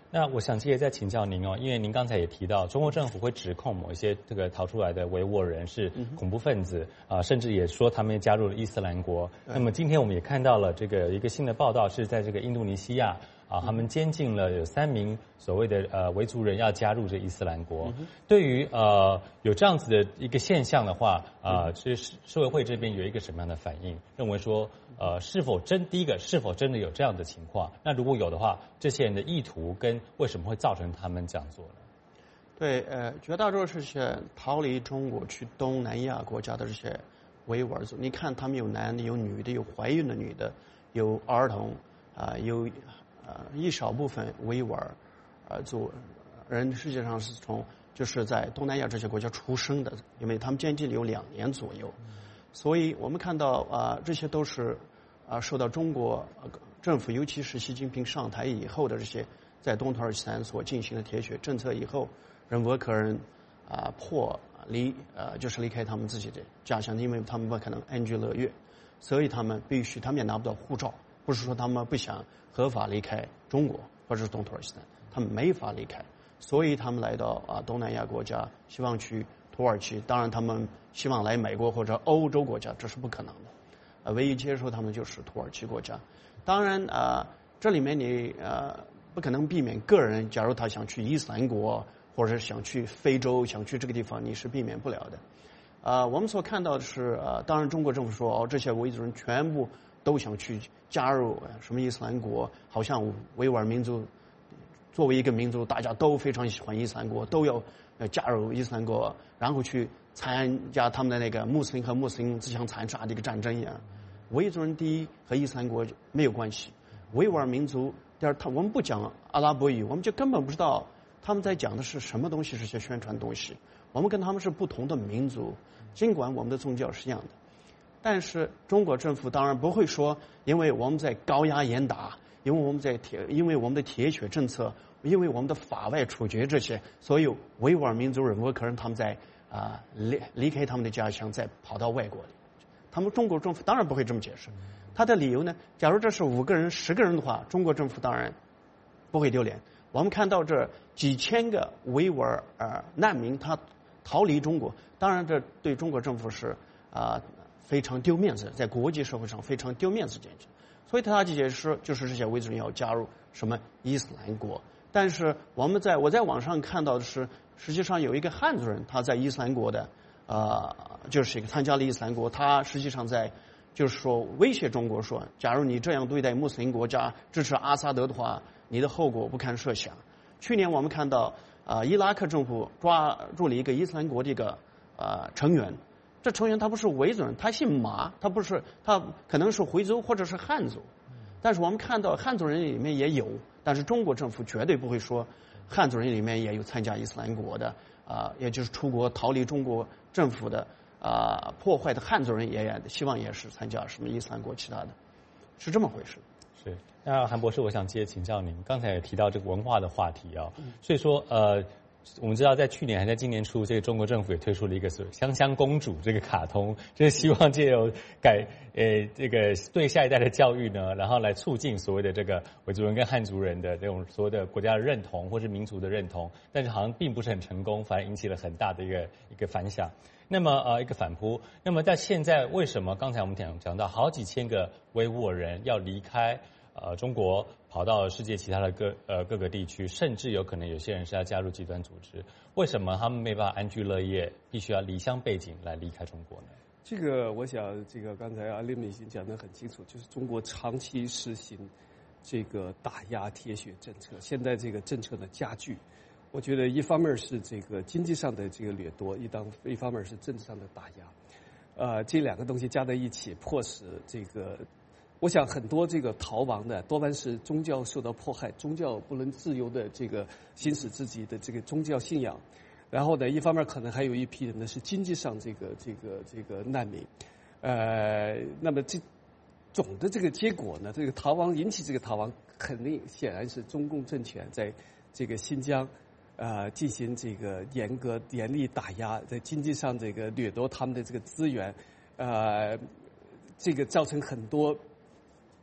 那我想接着再请教您哦，因为您刚才也提到，中国政府会指控某一些这个逃出来的维吾尔人是恐怖分子啊、呃，甚至也说他们加入了伊斯兰国。那么今天我们也看到了这个一个新的报道，是在这个印度尼西亚啊，他们监禁了有三名所谓的呃维族人要加入这伊斯兰国。嗯、对于呃有这样子的一个现象的话，呃，其实社委会这边有一个什么样的反应？认为说呃是否真第一个是否真的有这样的情况？那如果有的话，这些人的意图跟为什么会造成他们这样做呢？ 对，呃，绝大多数这些逃离中国去东南亚国家的这些维吾尔族，你看他们有男的，有女的，有怀孕的女的，有儿童啊、呃，有。呃，一少部分维吾尔呃族人实际上是从就是在东南亚这些国家出生的，因为他们监禁有两年左右，所以我们看到啊、呃，这些都是啊、呃、受到中国、呃、政府，尤其是习近平上台以后的这些在东土耳其山所进行的铁血政策以后，让维吾尔人啊、呃、迫离呃就是离开他们自己的家乡，因为他们不可能安居乐业，所以他们必须他们也拿不到护照，不是说他们不想合法离开中国或者是东土耳其山，他们没法离开，所以他们来到啊东南亚国家，希望去土耳其。当然，他们希望来美国或者欧洲国家，这是不可能的。呃，唯一接受他们就是土耳其国家。当然啊、呃，这里面你呃不可能避免个人，假如他想去伊斯兰国或者想去非洲，想去这个地方，你是避免不了的。啊、呃，我们所看到的是呃，当然中国政府说哦，这些维族人全部都想去加入什么伊斯兰国，好像维吾尔民族作为一个民族，大家都非常喜欢伊斯兰国，都要加入伊斯兰国，然后去参加他们的那个穆斯林和穆斯林自相残杀的一个战争一样。维族人第一和伊斯兰国没有关系，维吾尔民族第二，他我们不讲阿拉伯语，我们就根本不知道他们在讲的是什么东西，是些宣传东西。我们跟他们是不同的民族，尽管我们的宗教是一样的。但是中国政府当然不会说，因为我们在高压严打，因为我们在铁，因为我们的铁血政策，因为我们的法外处决这些，所有维吾尔民族人，维吾尔人他们在啊、呃、离离开他们的家乡，再跑到外国里。他们中国政府当然不会这么解释，他的理由呢？假如这是五个人、十个人的话，中国政府当然不会丢脸。我们看到这几千个维吾尔呃难民，他逃离中国，当然这对中国政府是啊。呃非常丢面子，在国际社会上非常丢面子这件事，所以他解释就是这些维族人要加入什么伊斯兰国。但是我们在我在网上看到的是，实际上有一个汉族人，他在伊斯兰国的，呃，就是一个参加了伊斯兰国，他实际上在就是说威胁中国说，假如你这样对待穆斯林国家，支持阿萨德的话，你的后果不堪设想。去年我们看到啊、呃，伊拉克政府抓住了一个伊斯兰国的一个呃成员。这成员他不是维族人，他姓马，他不是，他可能是回族或者是汉族，但是我们看到汉族人里面也有，但是中国政府绝对不会说汉族人里面也有参加伊斯兰国的啊、呃，也就是出国逃离中国政府的啊、呃、破坏的汉族人也希望也是参加什么伊斯兰国其他的，是这么回事。 是，那韩博士，我想接着请教您，刚才也提到这个文化的话题啊、哦，所以说呃。我们知道，在去年还在今年初，这个中国政府也推出了一个所谓“香香公主”这个卡通，就是希望借由改呃这个对下一代的教育呢，然后来促进所谓的这个维族人跟汉族人的这种所谓的国家的认同或是民族的认同，但是好像并不是很成功，反而引起了很大的一个一个反响。那么呃一个反扑。那么在现在为什么刚才我们讲讲到好几千个维吾尔人要离开呃中国？跑到世界其他的各呃各个地区，甚至有可能有些人是要加入极端组织。为什么他们没办法安居乐业，必须要离乡背井来离开中国呢？ 这个我想，这个刚才阿林已经讲得很清楚，就是中国长期实行这个打压铁血政策，现在这个政策的加剧，我觉得一方面是这个经济上的这个掠夺，一当一方面是政治上的打压，呃，这两个东西加在一起，迫使这个。我想很多这个逃亡的多半是宗教受到迫害，宗教不能自由的这个行使自己的这个宗教信仰。然后呢，一方面可能还有一批人呢是经济上这个这个这个难民。呃，那么这总的这个结果呢，这个逃亡引起这个逃亡，肯定显然是中共政权在这个新疆呃进行这个严格严厉打压，在经济上这个掠夺他们的这个资源，呃，这个造成很多。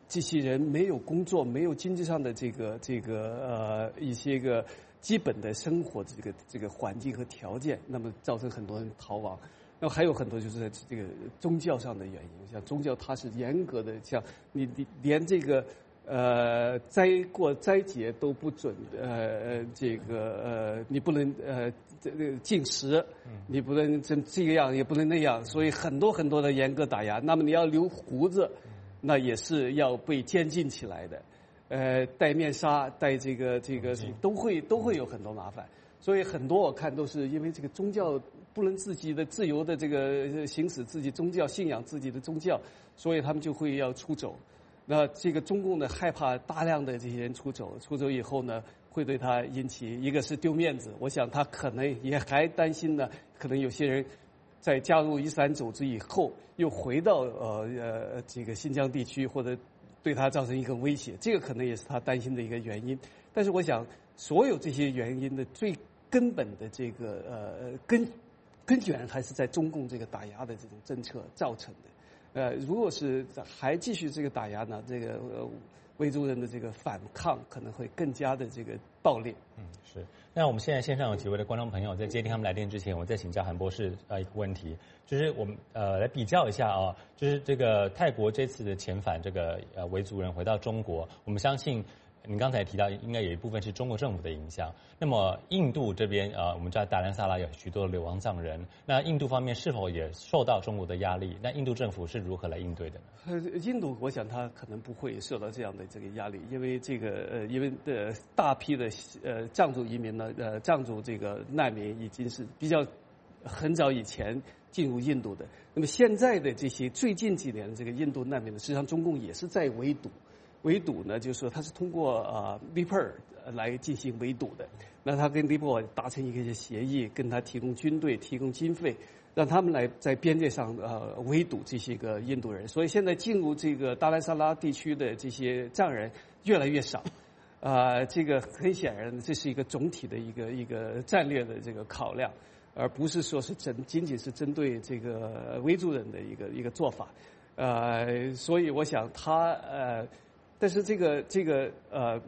这些人没有工作，没有经济上的这个这个呃一些个基本的生活这个这个环境和条件，那么造成很多人逃亡。那么还有很多就是在这个宗教上的原因，像宗教它是严格的，像你你连这个呃斋过斋节都不准，呃这个呃你不能呃这个禁食，你不能这这个样也不能那样，所以很多很多的严格打压。那么你要留胡子，那也是要被监禁起来的，呃戴面纱戴这个这个都会都会有很多麻烦。所以很多我看都是因为这个宗教不能自己的自由的这个行使自己宗教信仰自己的宗教，所以他们就会要出走。那这个中共呢害怕大量的这些人出走，出走以后呢会对他引起一个是丢面子，我想他可能也还担心呢，可能有些人在加入伊斯兰组织以后又回到呃呃这个新疆地区，或者对他造成一个威胁，这个可能也是他担心的一个原因。但是我想所有这些原因的最根本的这个呃根根源还是在中共这个打压的这种政策造成的。呃，如果是还继续这个打压呢，这个呃维族人的这个反抗可能会更加的这个暴烈。 嗯，是。那我们现在线上有几位的观众朋友，在接听他们来电之前，我再请教韩博士呃一个问题，就是我们呃来比较一下啊、哦，就是这个泰国这次的遣返这个呃维族人回到中国，我们相信。您刚才提到，应该有一部分是中国政府的影响。那么印度这边，呃，我们知道达兰萨拉有许多的流亡藏人，那印度方面是否也受到中国的压力？那印度政府是如何来应对的呢？ 呃，印度我想他可能不会受到这样的这个压力，因为这个呃，因为呃大批的呃藏族移民呢，呃藏族这个难民已经是比较很早以前进入印度的。那么现在的这些最近几年的这个印度难民呢，实际上中共也是在围堵。围堵呢，就是说它是通过呃尼泊尔来进行围堵的。那他跟尼泊尔达成一个协议，跟他提供军队、提供经费，让他们来在边界上呃围堵这些个印度人。所以现在进入这个达兰萨拉地区的这些藏人越来越少。啊、呃，这个很显然，这是一个总体的一个一个战略的这个考量，而不是说是针仅仅是针对这个维族人的一个一个做法。呃，所以我想他呃。但是这个这个呃，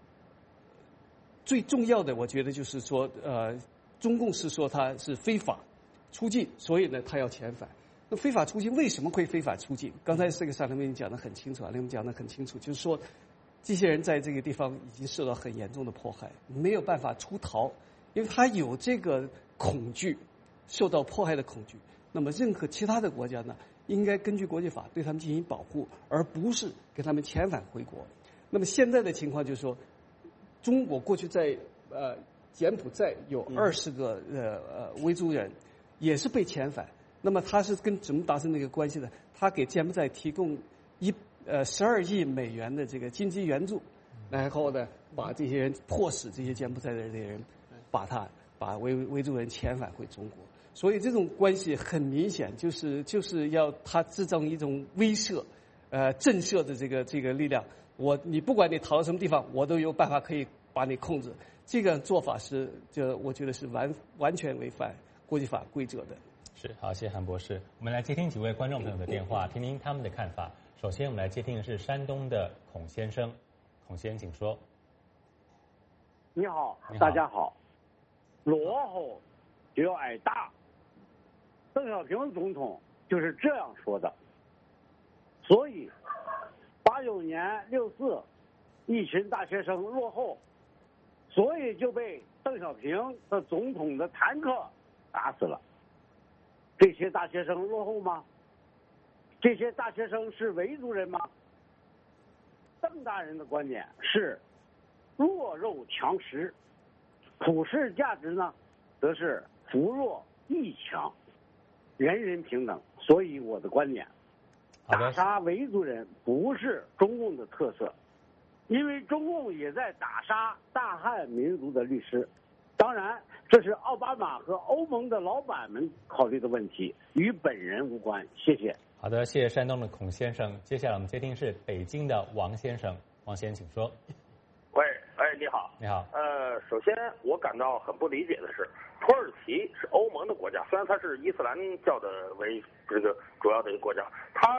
最重要的，我觉得就是说，呃，中共是说他是非法出境，所以呢，他要遣返。那非法出境为什么会非法出境？刚才这个上面讲得很清楚啊，我们讲得很清楚，就是说，这些人在这个地方已经受到很严重的迫害，没有办法出逃，因为他有这个恐惧，受到迫害的恐惧。那么，任何其他的国家呢？应该根据国际法对他们进行保护，而不是给他们遣返回国。那么现在的情况就是说，中国过去在呃柬埔寨有二十个呃呃维族人，也是被遣返。那么他是跟怎么达成那个关系呢？他给柬埔寨提供一呃十二亿美元的这个经济援助，然后呢把这些人迫使这些柬埔寨的这些人把他把维维族人遣返回中国。所以这种关系很明显，就是就是要他制造一种威慑，呃，震慑的这个这个力量。我你不管你逃到什么地方，我都有办法可以把你控制。这个做法是，就我觉得是完完全违反国际法规则的。 是，好，谢谢韩博士。我们来接听几位观众朋友的电话，听听他们的看法。首先，我们来接听的是山东的孔先生，孔先生，请说。 你好， 你好大家好。落后就要挨打。邓小平总统就是这样说的，所以八九年六四，一群大学生落后，所以就被邓小平的总统的坦克打死了。这些大学生落后吗？这些大学生是维族人吗？邓大人的观点是弱肉强食，普世价值呢，则是扶弱抑强。人人平等，所以我的观点，打杀维族人不是中共的特色，因为中共也在打杀大汉民族的律师。当然，这是奥巴马和欧盟的老板们考虑的问题，与本人无关。谢谢。 好的，谢谢山东的孔先生。接下来我们接听是北京的王先生，王先生请说。 喂，哎，你好。 你好。 呃，首先我感到很不理解的是，土耳其是欧盟的国家，虽然它是伊斯兰教的为这个主要的一个国家，它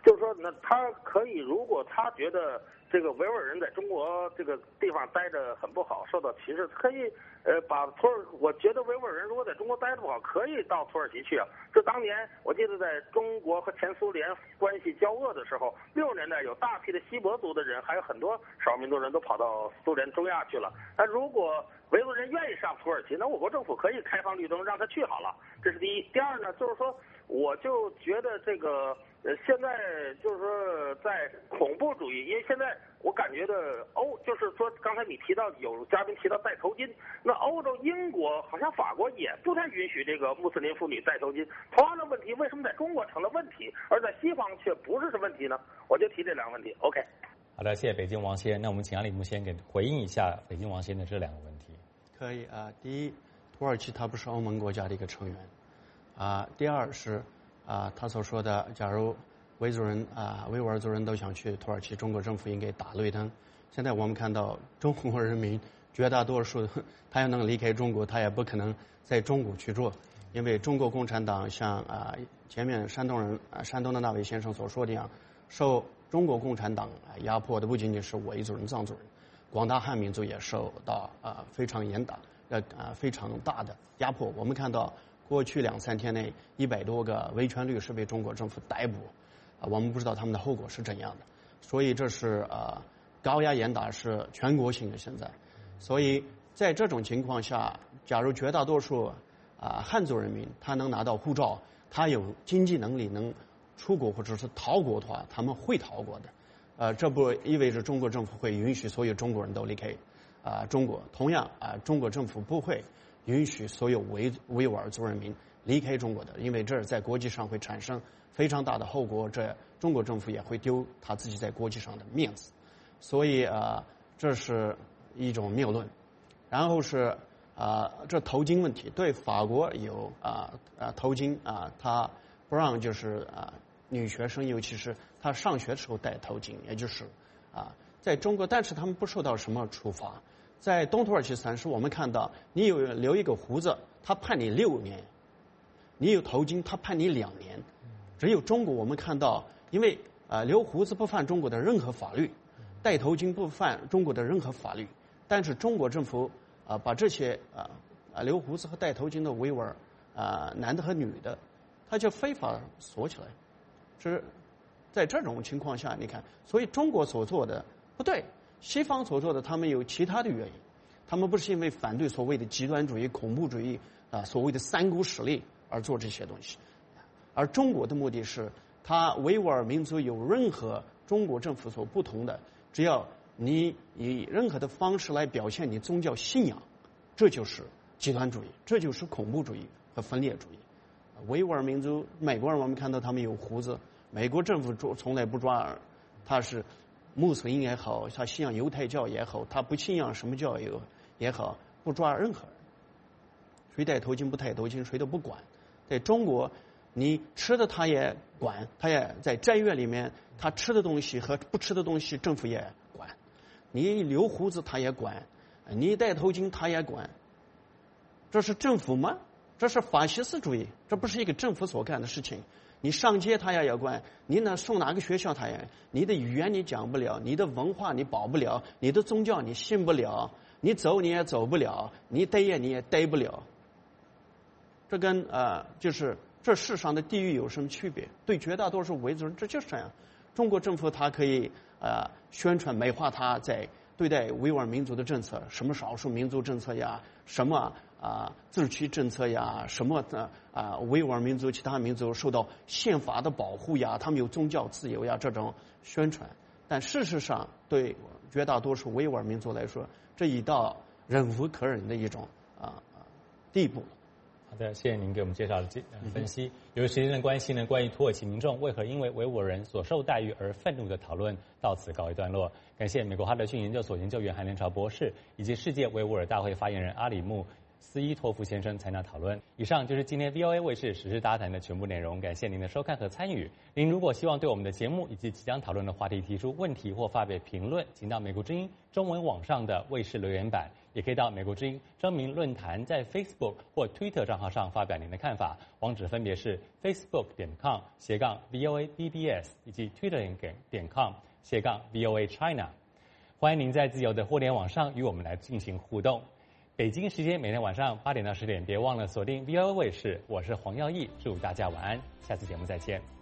就是说，那他可以，如果他觉得这个维吾尔人在中国这个地方待着很不好，受到歧视，可以呃把土耳，我觉得维吾尔人如果在中国待着不好，可以到土耳其去啊。这当年我记得在中国和前苏联关系交恶的时候，六十年代有大批的锡伯族的人，还有很多少数民族人都跑到苏联中亚去了。那如果维吾尔人愿意上土耳其，那我国政府可以开放绿灯让他去好了，这是第一。第二呢，就是说，我就觉得这个呃，现在就是说在恐怖主义，因为现在我感觉的欧，就是说刚才你提到有嘉宾提到戴头巾，那欧洲英国好像法国也不太允许这个穆斯林妇女戴头巾。同样的问题，为什么在中国成了问题，而在西方却不是什么问题呢？我就提这两个问题。OK。 好的，谢谢北京王先。那我们请阿里木先给回应一下北京王先的这两个问题。 可以啊，第一，土耳其它不是欧盟国家的一个成员，啊，第二是啊，他所说的，假如维族人啊、维吾尔族人都想去土耳其，中国政府应该打绿灯。现在我们看到中国人民绝大多数，他要能离开中国，他也不可能在中国去做，因为中国共产党像啊前面山东人啊山东的那位先生所说的一样，受中国共产党压迫的不仅仅是维族人、藏族人。广大汉民族也受到啊、呃、非常严打呃啊、呃、非常大的压迫。我们看到过去两三天内，一百多个维权律师被中国政府逮捕，啊、呃，我们不知道他们的后果是怎样的。所以这是呃高压严打是全国性的现在。所以在这种情况下，假如绝大多数啊、呃、汉族人民他能拿到护照，他有经济能力能出国或者是逃国的话，他们会逃国的。呃，这不意味着中国政府会允许所有中国人都离开啊、呃、中国。同样啊、呃，中国政府不会允许所有维维吾尔族人民离开中国的，因为这在国际上会产生非常大的后果，这中国政府也会丢他自己在国际上的面子。所以啊、呃，这是一种谬论。然后是啊、呃，这头巾问题，对法国有啊啊、呃、头巾啊、呃，他不让就是啊。呃女学生，尤其是她上学的时候戴头巾，也就是啊，在中国，但是他们不受到什么处罚。在东土耳其三市，我们看到你有留一个胡子，他判你六年；你有头巾，他判你两年。只有中国，我们看到，因为啊留胡子不犯中国的任何法律，戴头巾不犯中国的任何法律，但是中国政府啊把这些啊啊留胡子和戴头巾的维吾尔啊男的和女的，他就非法锁起来。是在这种情况下，你看，所以中国所做的不对，西方所做的他们有其他的原因，他们不是因为反对所谓的极端主义、恐怖主义啊，所谓的三股势力而做这些东西，而中国的目的是，他维吾尔民族有任何中国政府所不同的，只要你以任何的方式来表现你宗教信仰，这就是极端主义，这就是恐怖主义和分裂主义。维吾尔民族，美国人我们看到他们有胡子，美国政府抓从来不抓，他是穆斯林也好，他信仰犹太教也好，他不信仰什么教也也好，不抓任何人。谁戴头巾不戴头巾，谁都不管。在中国，你吃的他也管，他也在斋月里面，他吃的东西和不吃的东西，政府也管。你留胡子他也管，你戴头巾他也管。这是政府吗？这是法西斯主义，这不是一个政府所干的事情。你上街他也要管，你呢送哪个学校他也，你的语言你讲不了，你的文化你保不了，你的宗教你信不了，你走你也走不了，你待也你也待不了。这跟呃就是这世上的地狱有什么区别？对绝大多数维族人这就是这样。中国政府它可以呃宣传美化它在对待维吾尔民族的政策，什么少数民族政策呀，什么啊自治区政策呀，什么的啊维吾尔民族其他民族受到宪法的保护呀，他们有宗教自由呀，这种宣传。但事实上对绝大多数维吾尔民族来说，这已到忍无可忍的一种啊地步了。 好的，谢谢您给我们介绍的分析。由于时间的关系呢，关于土耳其民众为何因为维吾尔人所受待遇而愤怒的讨论到此告一段落。感谢美国哈德逊研究所研究员韩连朝博士以及世界维吾尔大会发言人阿里木斯伊托夫先生参加讨论。以上就是今天 V O A 卫视时事大谈的全部内容，感谢您的收看和参与。您如果希望对我们的节目以及即将讨论的话题提出问题或发表评论，请到美国之音中文网上的卫视留言板，也可以到美国之音征名论坛在 Facebook 或 Twitter 账号上发表您的看法。网址分别是 facebook 点 com 斜杠 V O A B B S 以及 Twitter 点 com 斜杠 V O A China。欢迎您在自由的互联网上与我们来进行互动。北京时间每天晚上八点到十点，别忘了锁定 V O A 卫视，我是黄耀义，祝大家晚安，下次节目再见。